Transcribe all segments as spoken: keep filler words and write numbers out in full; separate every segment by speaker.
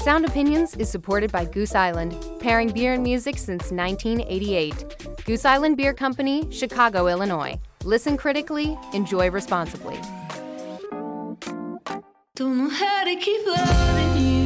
Speaker 1: Sound Opinions is supported by Goose Island, pairing beer and music since nineteen eighty-eight. Goose Island Beer Company, Chicago, Illinois. Listen critically, enjoy responsibly.
Speaker 2: Don't know how to keep loving you.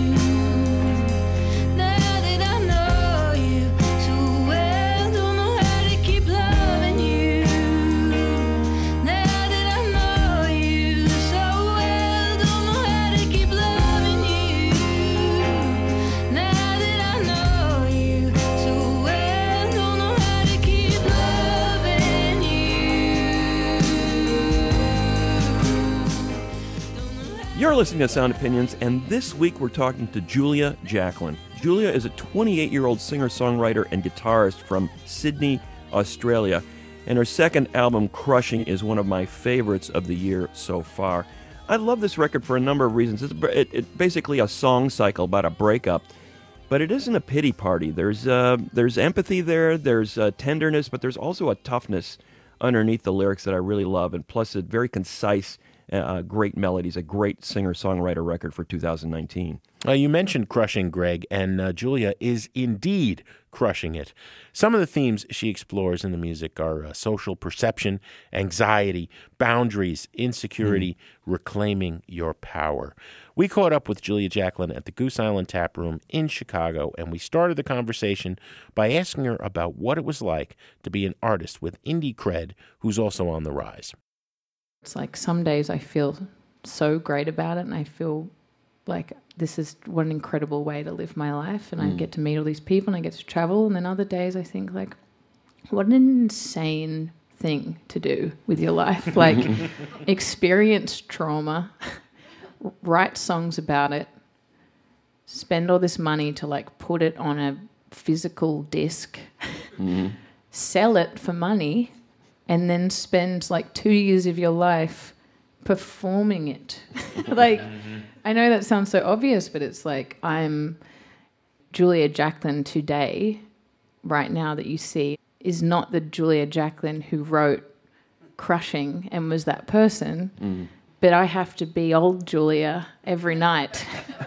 Speaker 3: You're listening to Sound Opinions, and this week we're talking to Julia Jacklin. Julia is a twenty-eight-year-old singer-songwriter and guitarist from Sydney, Australia, and her second album, Crushing, is one of my favorites of the year so far. I love this record for a number of reasons. It's it, it, basically a song cycle about a breakup, but it isn't a pity party. There's uh, there's empathy there, there's uh, tenderness, but there's also a toughness underneath the lyrics that I really love, and plus a very concise Uh, great melodies, a great singer-songwriter record for two thousand nineteen.
Speaker 4: Uh, you mentioned Crushing, Greg, and uh, Julia is indeed crushing it. Some of the themes she explores in the music are uh, social perception, anxiety, boundaries, insecurity, mm. reclaiming your power. We caught up with Julia Jacklin at the Goose Island Tap Room in Chicago, and we started the conversation by asking her about what it was like to be an artist with indie cred who's also on the rise.
Speaker 5: It's like some days I feel so great about it and I feel like this is what an incredible way to live my life, and mm. I get to meet all these people and I get to travel, and then other days I think like, what an insane thing to do with your life. Like experience trauma, write songs about it, spend all this money to like put it on a physical disc, mm. sell it for money, and then spend like two years of your life performing it. Like, I know that sounds so obvious, but it's like I'm Julia Jacklin today, right now that you see, is not the Julia Jacklin who wrote Crushing and was that person, mm. but I have to be old Julia every night.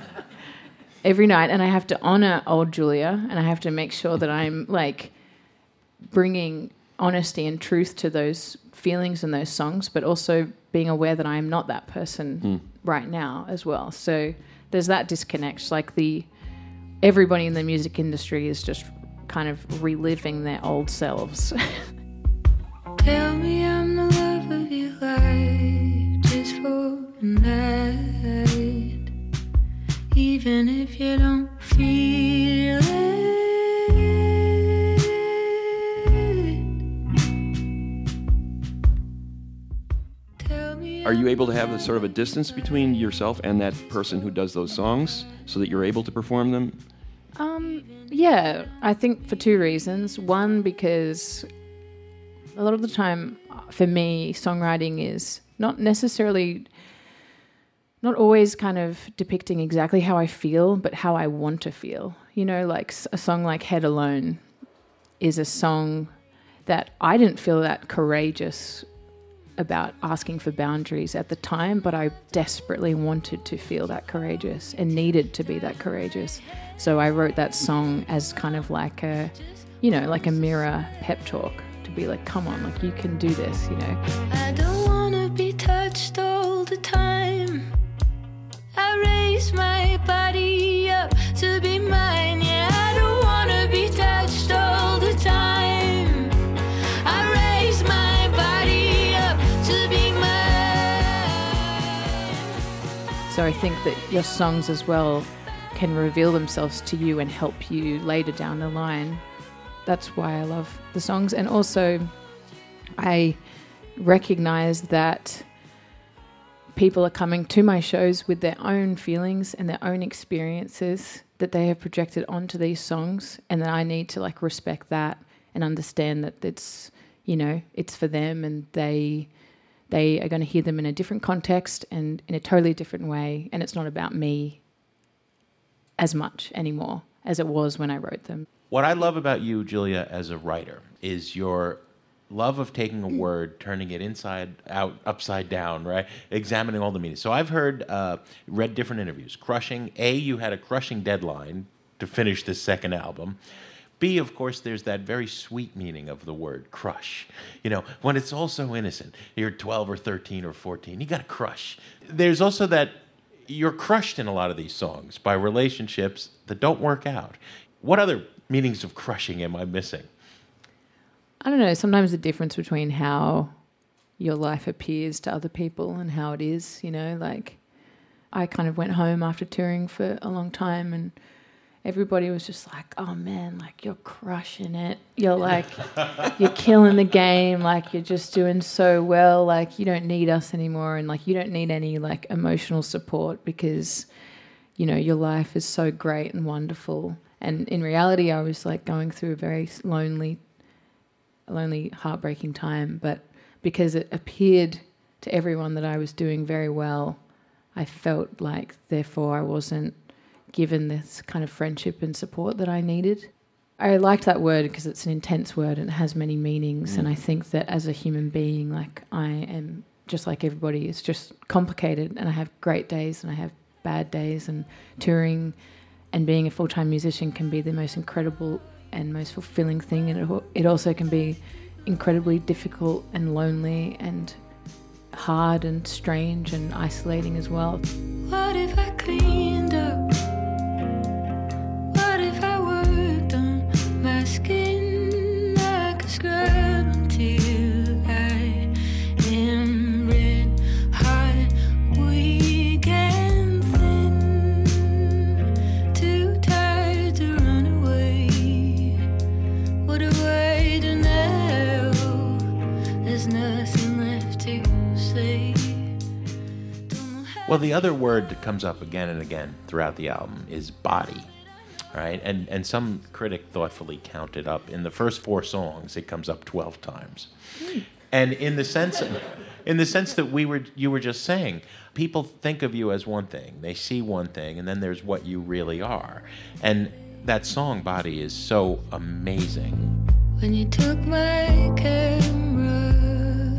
Speaker 5: every night, and I have to honor old Julia, and I have to make sure that I'm like bringing honesty and truth to those feelings and those songs, but also being aware that I am not that person mm. right now as well. So there's that disconnect. Like the everybody in the music industry is just kind of reliving their old selves.
Speaker 2: Tell me I'm the love of your life just for a night, even if you don't feel it.
Speaker 3: Are you able to have a sort of a distance between yourself and that person who does those songs so that you're able to perform them?
Speaker 5: Um, yeah, I think for two reasons. One, because a lot of the time for me, songwriting is not necessarily, not always kind of depicting exactly how I feel, but how I want to feel. You know, like a song like Head Alone is a song that I didn't feel that courageous about asking for boundaries at the time, but I desperately wanted to feel that courageous and needed to be that courageous. So I wrote that song as kind of like a, you know, like a mirror pep talk to be like, come on, like you can do this, you know.
Speaker 2: I don't want to be touched all the time. I raise my body up to be mine. Yeah, I don't want to be touched all the time. I raise my body up to be mine.
Speaker 5: So I think that your songs as well can reveal themselves to you and help you later down the line. That's why I love the songs. And also I recognize that people are coming to my shows with their own feelings and their own experiences that they have projected onto these songs, and that I need to like respect that and understand that it's, you know, it's for them, and they they are going to hear them in a different context and in a totally different way, and it's not about me as much anymore as it was when I wrote them.
Speaker 4: What I love about you, Julia, as a writer is your love of taking a word, turning it inside out, upside down, right? Examining all the meanings. So I've heard, uh, read different interviews. Crushing, A, you had a crushing deadline to finish this second album. B, of course, there's that very sweet meaning of the word crush. You know, when it's all so innocent, you're twelve or thirteen or fourteen, you got to crush. There's also that you're crushed in a lot of these songs by relationships that don't work out. What other meanings of crushing am I missing?
Speaker 5: I don't know, sometimes the difference between how your life appears to other people and how it is, you know, like I kind of went home after touring for a long time and everybody was just like, oh man, like you're crushing it. You're like, you're killing the game. Like you're just doing so well. Like you don't need us anymore. And like, you don't need any like emotional support because, you know, your life is so great and wonderful. And in reality, I was like going through a very lonely, lonely, heartbreaking time. But because it appeared to everyone that I was doing very well, I felt like therefore I wasn't given this kind of friendship and support that I needed. I liked that word because it's an intense word and it has many meanings. Mm. And I think that as a human being, like I am just like everybody, it's just complicated and I have great days and I have bad days, and touring and being a full-time musician can be the most incredible and most fulfilling thing. And it, it also can be incredibly difficult and lonely and hard and strange and isolating as well.
Speaker 2: What if I cleaned up? My skin like a scrub until I am red hot, weak and thin, too tired to run away. What a way to know there's nothing left to say.
Speaker 4: Well, the other word that comes up again and again throughout the album is body. Right, and and some critic thoughtfully counted up in the first four songs it comes up twelve times, mm. and in the sense, in the sense that we were you were just saying, people think of you as one thing, they see one thing, and then there's what you really are, and that song "Body" is so amazing.
Speaker 2: When you took my camera,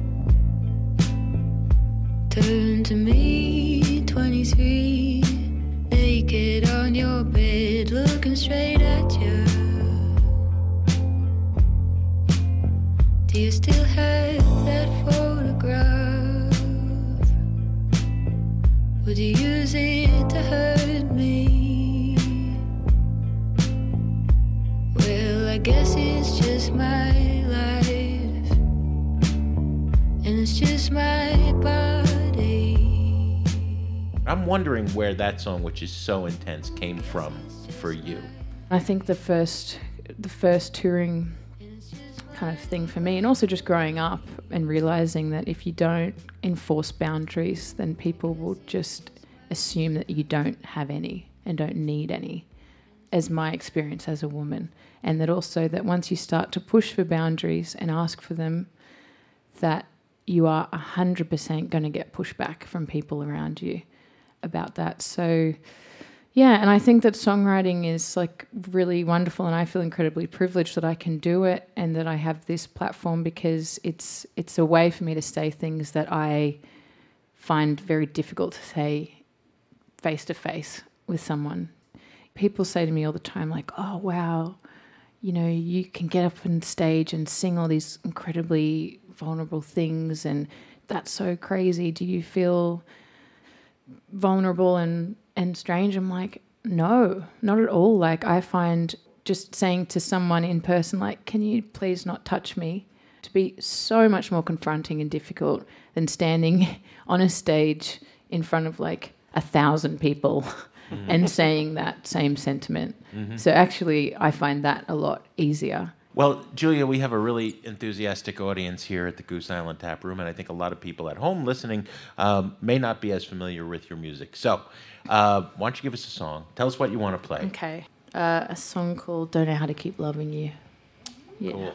Speaker 2: turn to me, twenty-three. Naked on your bed, looking straight at you. Do you still have that photograph? Would you use it to hurt me? Well, I guess it's just my life, and it's just my body.
Speaker 4: I'm wondering where that song, which is so intense, came from for you.
Speaker 5: I think the first, the first touring kind of thing for me, and also just growing up and realizing that if you don't enforce boundaries, then people will just assume that you don't have any and don't need any, as my experience as a woman. And that also that once you start to push for boundaries and ask for them, that you are one hundred percent going to get pushback from people around you about that. So yeah, and I think that songwriting is like really wonderful, and I feel incredibly privileged that I can do it and that I have this platform, because it's it's a way for me to say things that I find very difficult to say face to face with someone. People say to me all the time, like, oh wow, you know, you can get up on stage and sing all these incredibly vulnerable things, and that's so crazy. Do you feel vulnerable and, and strange? I'm like, no, not at all. Like, I find just saying to someone in person, like, can you please not touch me, to be so much more confronting and difficult than standing on a stage in front of like a thousand people mm-hmm. and saying that same sentiment. Mm-hmm. So actually, I find that a lot easier.
Speaker 4: Well, Julia, we have a really enthusiastic audience here at the Goose Island Tap Room, and I think a lot of people at home listening um, may not be as familiar with your music. So uh, why don't you give us a song? Tell us what you want to play.
Speaker 5: Okay. Uh, a song called Don't Know How to Keep Loving You. Yeah.
Speaker 4: Cool.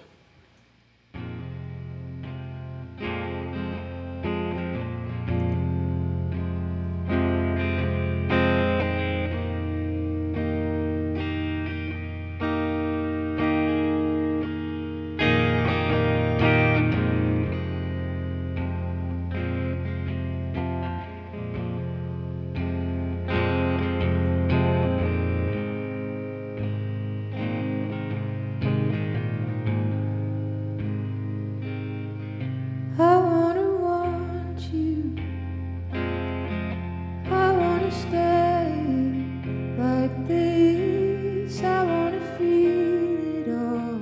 Speaker 2: wanna stay like this. I wanna feel it all.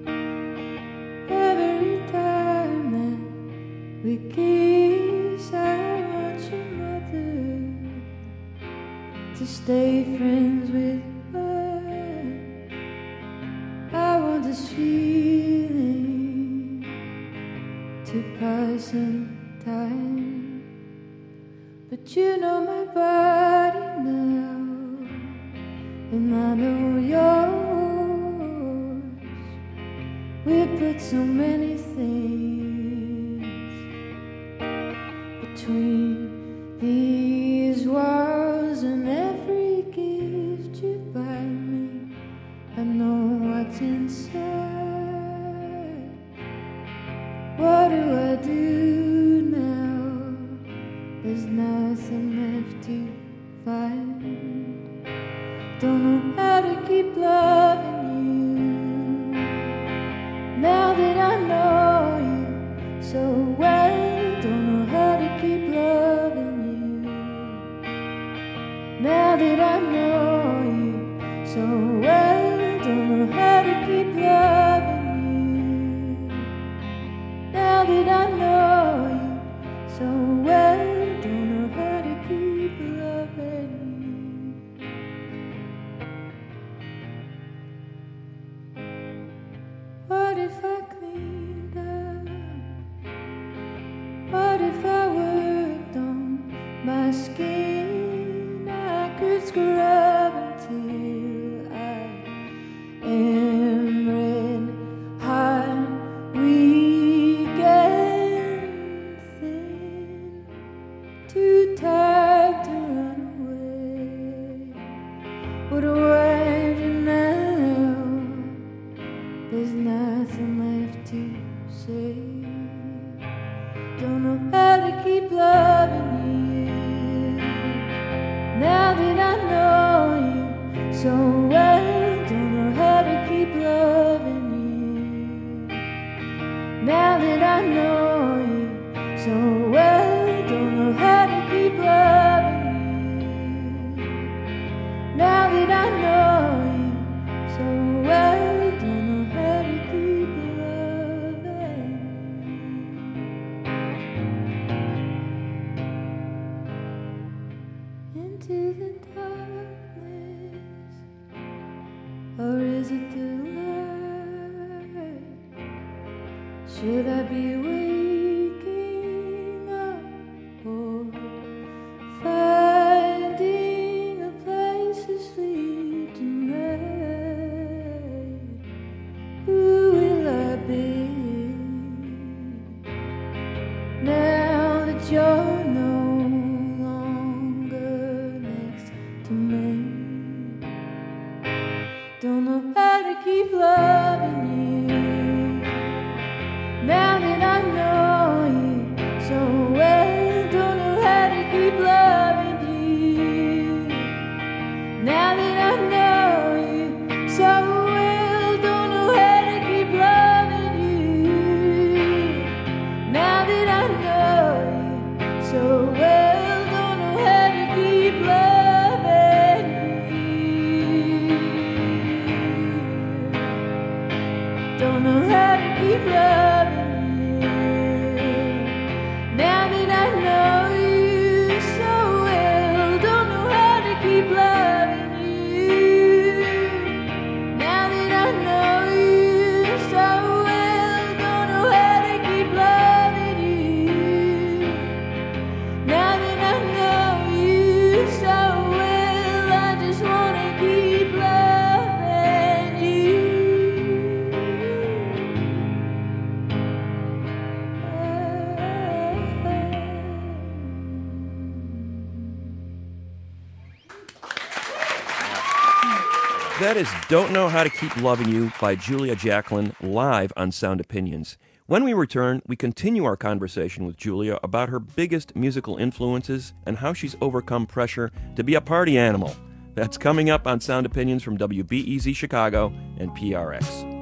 Speaker 2: Every time that we kiss, I want your mother to stay friends with her. I want this feeling to pass in time, but you know my body now, and I know yours. We put so many things between these walls, and every gift you buy me, I know what's inside. What do I do now? There's nothing left to find. Don't know how to keep loving you now that I know you so well. Don't know how to keep loving you now that I know you so well. Don't know how to keep loving you now that I know you so well. Don't know how to keep loving you. What if I cleaned up? What if I worked on my skin? I could scrub until I am red hot, weak and thin, too tired to run away. What do I do now? There's nothing left to say. Don't know how to keep loving you now that I know you so well. Don't know how to keep loving you now that I know you so well. Don't know how to keep loving you now that I know you so well. Don't know how to keep loving you. Into the darkness, or is it the light? Should I be waking up or finding a place to sleep tonight? Who will I be now that you're no longer next to me? Don't know how to keep loving you now that I know you so well. Don't know how to keep loving you now that I know you so well. Don't know how to keep loving you now that I know you so well. Don't know how to keep loving you. Don't know how to keep loving you now that I know you so well. Don't know how to keep loving you now that I know you so well. Don't know how to keep loving you now that I know you so well. I just wanna keep loving you.
Speaker 3: That is Don't Know How to Keep Loving You by Julia Jacklin, live on Sound Opinions. When we return, we continue our conversation with Julia about her biggest musical influences and how she's overcome pressure to be a party animal. That's coming up on Sound Opinions from W B E Z Chicago and P R X.